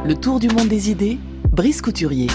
Le tour du monde des idées, Brice Couturier.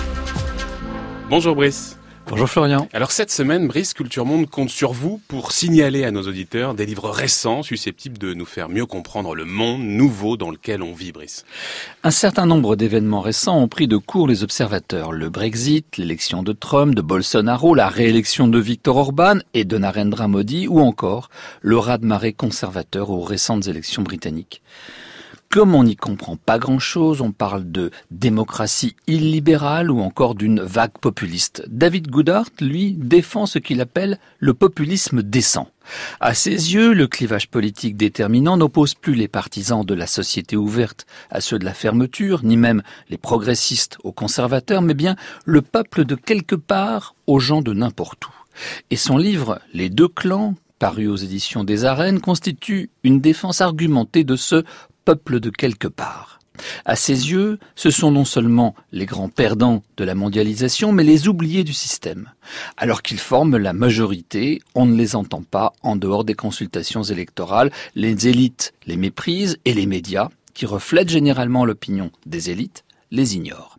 Bonjour Brice. Bonjour Florian. Alors cette semaine, Brice Culture Monde compte sur vous pour signaler à nos auditeurs des livres récents susceptibles de nous faire mieux comprendre le monde nouveau dans lequel on vit, Brice. Un certain nombre d'événements récents ont pris de court les observateurs. Le Brexit, l'élection de Trump, de Bolsonaro, la réélection de Viktor Orban et de Narendra Modi ou encore le raz-de-marée conservateur aux récentes élections britanniques. Comme on n'y comprend pas grand-chose, on parle de démocratie illibérale ou encore d'une vague populiste. David Goodhart, lui, défend ce qu'il appelle le populisme décent. À ses yeux, le clivage politique déterminant n'oppose plus les partisans de la société ouverte à ceux de la fermeture, ni même les progressistes aux conservateurs, mais bien le peuple de quelque part aux gens de n'importe où. Et son livre « Les deux clans », paru aux éditions des Arènes, constitue une défense argumentée de ce peuple de quelque part. À ses yeux, ce sont non seulement les grands perdants de la mondialisation, mais les oubliés du système. Alors qu'ils forment la majorité, on ne les entend pas en dehors des consultations électorales. Les élites les méprisent et les médias, qui reflètent généralement l'opinion des élites, les ignorent.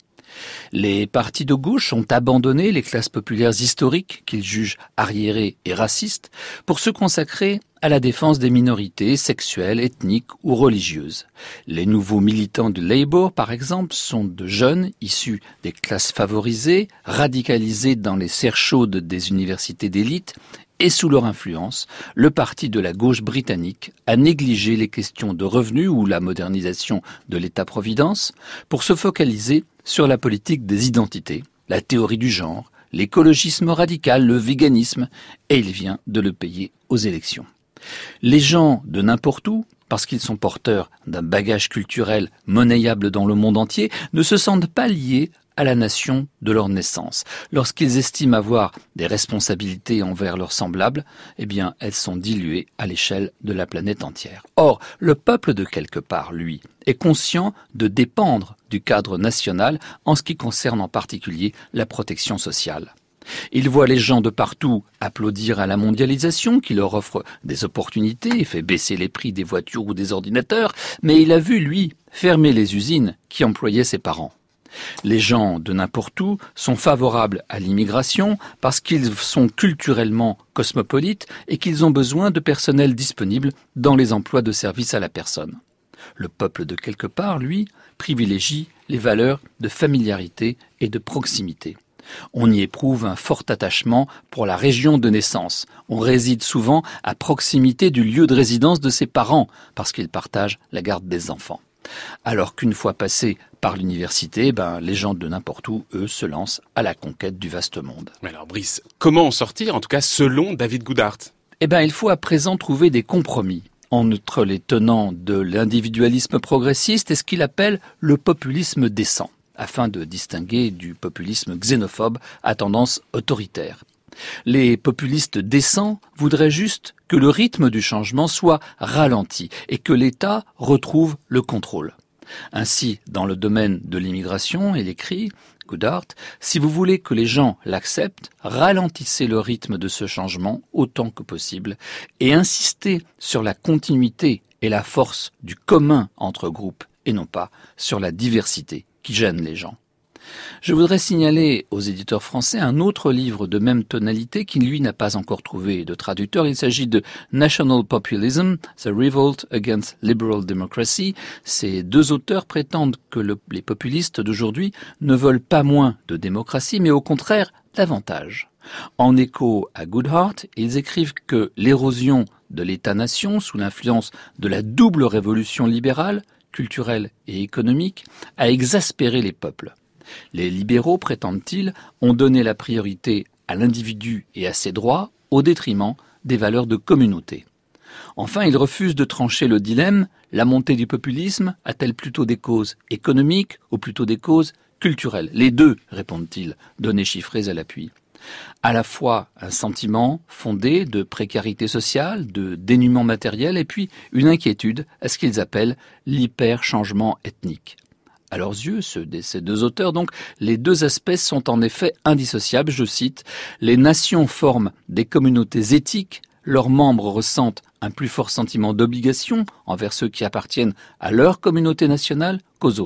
Les partis de gauche ont abandonné les classes populaires historiques qu'ils jugent arriérées et racistes pour se consacrer à la défense des minorités sexuelles, ethniques ou religieuses. Les nouveaux militants du Labour, par exemple, sont de jeunes issus des classes favorisées, radicalisés dans les serres chaudes des universités d'élite, et sous leur influence, le parti de la gauche britannique a négligé les questions de revenus ou la modernisation de l'État-providence pour se focaliser sur la politique des identités, la théorie du genre, l'écologisme radical, le véganisme, et il vient de le payer aux élections. Les gens de n'importe où, parce qu'ils sont porteurs d'un bagage culturel monnayable dans le monde entier, ne se sentent pas liés à la nation de leur naissance. Lorsqu'ils estiment avoir des responsabilités envers leurs semblables, eh bien, elles sont diluées à l'échelle de la planète entière. Or, le peuple de quelque part, lui, est conscient de dépendre du cadre national en ce qui concerne en particulier la protection sociale. Il voit les gens de partout applaudir à la mondialisation qui leur offre des opportunités et fait baisser les prix des voitures ou des ordinateurs, mais il a vu, lui, fermer les usines qui employaient ses parents. Les gens de n'importe où sont favorables à l'immigration parce qu'ils sont culturellement cosmopolites et qu'ils ont besoin de personnel disponible dans les emplois de service à la personne. Le peuple de quelque part, lui, privilégie les valeurs de familiarité et de proximité. On y éprouve un fort attachement pour la région de naissance. On réside souvent à proximité du lieu de résidence de ses parents parce qu'ils partagent la garde des enfants. Alors qu'une fois passés par l'université, les gens de n'importe où, eux, se lancent à la conquête du vaste monde. Mais alors Brice, comment en sortir, en tout cas selon David Goodhart ? Il faut à présent trouver des compromis entre les tenants de l'individualisme progressiste et ce qu'il appelle le populisme décent, afin de distinguer du populisme xénophobe à tendance autoritaire. Les populistes décents voudraient juste que le rythme du changement soit ralenti et que l'État retrouve le contrôle. Ainsi, dans le domaine de l'immigration, il écrit, Goodhart, si vous voulez que les gens l'acceptent, ralentissez le rythme de ce changement autant que possible et insistez sur la continuité et la force du commun entre groupes et non pas sur la diversité qui gêne les gens. Je voudrais signaler aux éditeurs français un autre livre de même tonalité qui, lui, n'a pas encore trouvé de traducteur. Il s'agit de National Populism, The Revolt Against Liberal Democracy. Ces deux auteurs prétendent que les populistes d'aujourd'hui ne veulent pas moins de démocratie, mais au contraire davantage. En écho à Goodhart, ils écrivent que l'érosion de l'État-nation sous l'influence de la double révolution libérale, culturelle et économique, a exaspéré les peuples. Les libéraux, prétendent-ils, ont donné la priorité à l'individu et à ses droits au détriment des valeurs de communauté. Enfin, ils refusent de trancher le dilemme, la montée du populisme a-t-elle plutôt des causes économiques ou plutôt des causes culturelles ? Les deux, répondent-ils, données chiffrées à l'appui. À la fois un sentiment fondé de précarité sociale, de dénuement matériel et puis une inquiétude à ce qu'ils appellent l'hyper-changement ethnique. À leurs yeux, ceux de ces deux auteurs, donc, les deux aspects sont en effet indissociables. Je cite, « Les nations forment des communautés éthiques, leurs membres ressentent un plus fort sentiment d'obligation envers ceux qui appartiennent à leur communauté nationale qu'aux autres.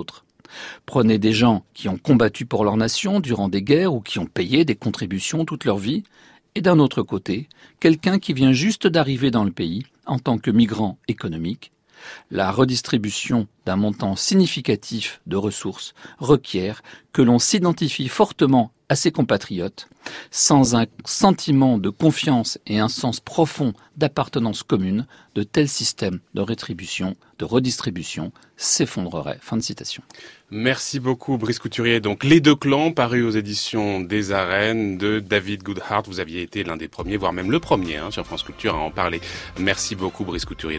Prenez des gens qui ont combattu pour leur nation durant des guerres ou qui ont payé des contributions toute leur vie, et d'un autre côté, quelqu'un qui vient juste d'arriver dans le pays en tant que migrant économique. La redistribution d'un montant significatif de ressources requiert que l'on s'identifie fortement à ses compatriotes, sans un sentiment de confiance et un sens profond d'appartenance commune, de tels systèmes de rétribution, de redistribution s'effondreraient. Fin de citation. Merci beaucoup Brice Couturier. Donc Les Deux Clans, paru aux éditions des Arènes de David Goodhart. Vous aviez été l'un des premiers, voire même le premier sur France Culture à en parler. Merci beaucoup Brice Couturier.